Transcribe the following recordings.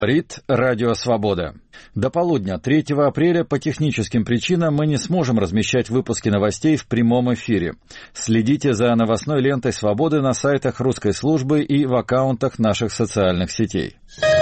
Говорит Радио Свобода. До полудня 3 апреля по техническим причинам мы не сможем размещать выпуски новостей в прямом эфире. Следите за новостной лентой Свободы на сайтах русской службы и в аккаунтах наших социальных сетей.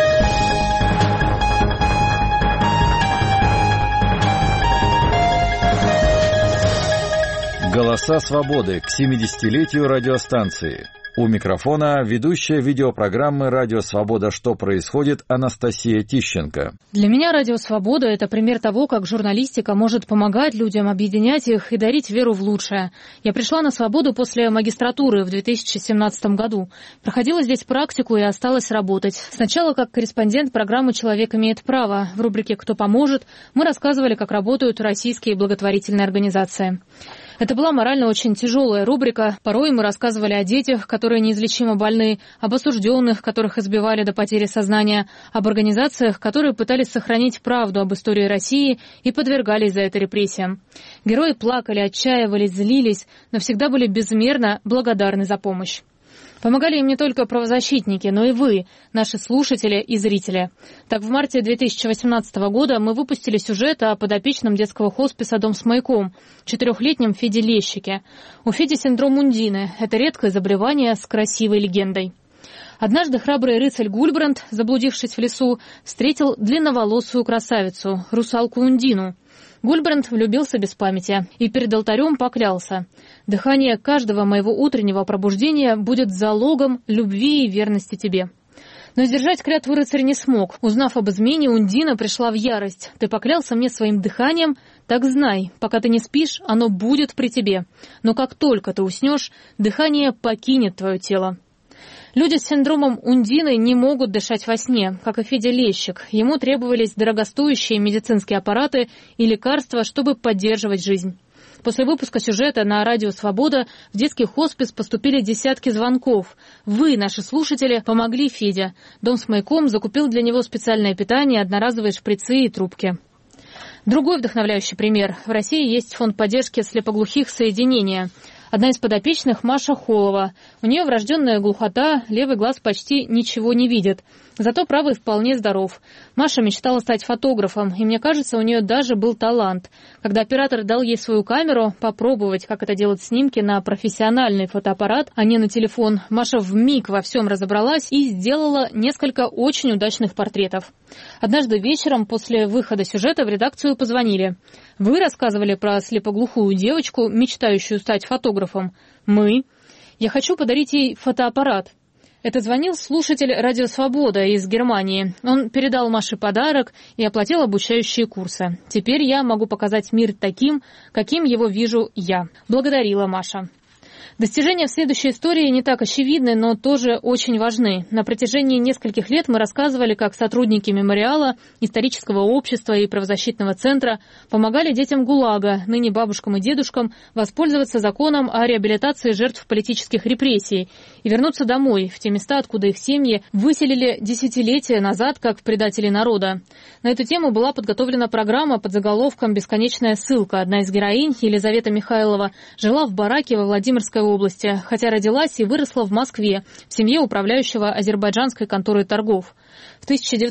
Голоса Свободы к 70-летию радиостанции. У микрофона ведущая видеопрограммы «Радио Свобода. Что происходит?» Анастасия Тищенко. Для меня «Радио Свобода» — это пример того, как журналистика может помогать людям, объединять их и дарить веру в лучшее. Я пришла на «Свободу» после магистратуры в 2017 году. Проходила здесь практику и осталась работать. Сначала как корреспондент программы «Человек имеет право». В рубрике «Кто поможет» мы рассказывали, как работают российские благотворительные организации. Это была морально очень тяжелая рубрика. Порой мы рассказывали о детях, которые неизлечимо больны, об осужденных, которых избивали до потери сознания, об организациях, которые пытались сохранить правду об истории России и подвергались за это репрессиям. Герои плакали, отчаивались, злились, но всегда были безмерно благодарны за помощь. Помогали им не только правозащитники, но и вы, наши слушатели и зрители. Так, в марте 2018 года мы выпустили сюжет о подопечном детского хосписа «Дом с маяком», 4-летнем Феде Лещике. У Феди синдром Ундины. Это редкое заболевание с красивой легендой. Однажды храбрый рыцарь Гульбранд, заблудившись в лесу, встретил длинноволосую красавицу, русалку Ундину. Гульбранд влюбился без памяти и перед алтарем поклялся: «Дыхание каждого моего утреннего пробуждения будет залогом любви и верности тебе». Но сдержать клятву рыцарь не смог. Узнав об измене, Ундина пришла в ярость. «Ты поклялся мне своим дыханием, так знай, пока ты не спишь, оно будет при тебе. Но как только ты уснешь, дыхание покинет твое тело». Люди с синдромом Ундины не могут дышать во сне, как и Федя Лещик. Ему требовались дорогостоящие медицинские аппараты и лекарства, чтобы поддерживать жизнь. После выпуска сюжета на Радио Свобода в детский хоспис поступили десятки звонков. Вы, наши слушатели, помогли Феде. Дом с маяком закупил для него специальное питание, одноразовые шприцы и трубки. Другой вдохновляющий пример. В России есть фонд поддержки слепоглухих «Соединение». Одна из подопечных — Маша Холова. У нее врожденная глухота, левый глаз почти ничего не видит. Зато правый вполне здоров. Маша мечтала стать фотографом, и мне кажется, у нее даже был талант. Когда оператор дал ей свою камеру, попробовать, как это делать снимки на профессиональный фотоаппарат, а не на телефон, Маша вмиг во всем разобралась и сделала несколько очень удачных портретов. Однажды вечером после выхода сюжета в редакцию позвонили. Вы рассказывали про слепоглухую девочку, мечтающую стать фотографом. Мы. Я хочу подарить ей фотоаппарат. Это звонил слушатель «Радио Свобода» из Германии. Он передал Маше подарок и оплатил обучающие курсы. Теперь я могу показать мир таким, каким его вижу я. Благодарила Маша. Достижения в следующей истории не так очевидны, но тоже очень важны. На протяжении нескольких лет мы рассказывали, как сотрудники мемориала, исторического общества и правозащитного центра помогали детям ГУЛАГа, ныне бабушкам и дедушкам, воспользоваться законом о реабилитации жертв политических репрессий и вернуться домой, в те места, откуда их семьи выселили десятилетия назад, как предатели народа. На эту тему была подготовлена программа под заголовком «Бесконечная ссылка». Одна из героинь, Елизавета Михайлова, жила в бараке во Владимирской области, хотя родилась и выросла в Москве, в семье управляющего азербайджанской конторой торгов. В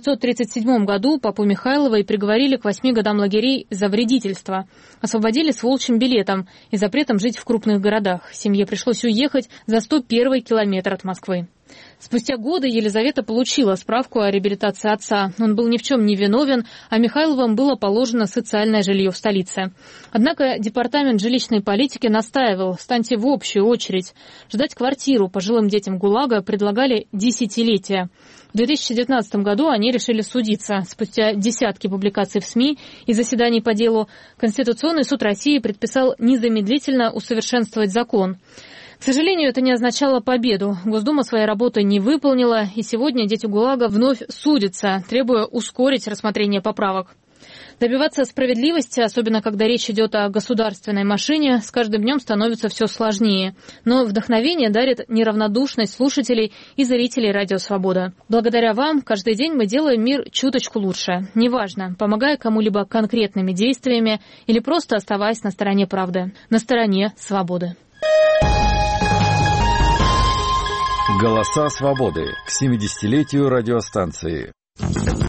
1937 году папу Михайловой приговорили к 8 годам лагерей за вредительство. Освободили с волчьим билетом и запретом жить в крупных городах. Семье пришлось уехать за 101 километр от Москвы. Спустя годы Елизавета получила справку о реабилитации отца. Он был ни в чем не виновен, а Михайловым было положено социальное жилье в столице. Однако департамент жилищной политики настаивал: встаньте в общую очередь. Ждать квартиру пожилым детям ГУЛАГа предлагали десятилетия. В 2019 году они решили судиться. Спустя десятки публикаций в СМИ и заседаний по делу Конституционный суд России предписал незамедлительно усовершенствовать закон. К сожалению, это не означало победу. Госдума своей работы не выполнила, и сегодня дети ГУЛАГа вновь судятся, требуя ускорить рассмотрение поправок. Добиваться справедливости, особенно когда речь идет о государственной машине, с каждым днем становится все сложнее. Но вдохновение дарит неравнодушность слушателей и зрителей «Радио Свобода». Благодаря вам каждый день мы делаем мир чуточку лучше. Неважно, помогая кому-либо конкретными действиями или просто оставаясь на стороне правды, на стороне свободы. Голоса Свободы к 70-летию радиостанции.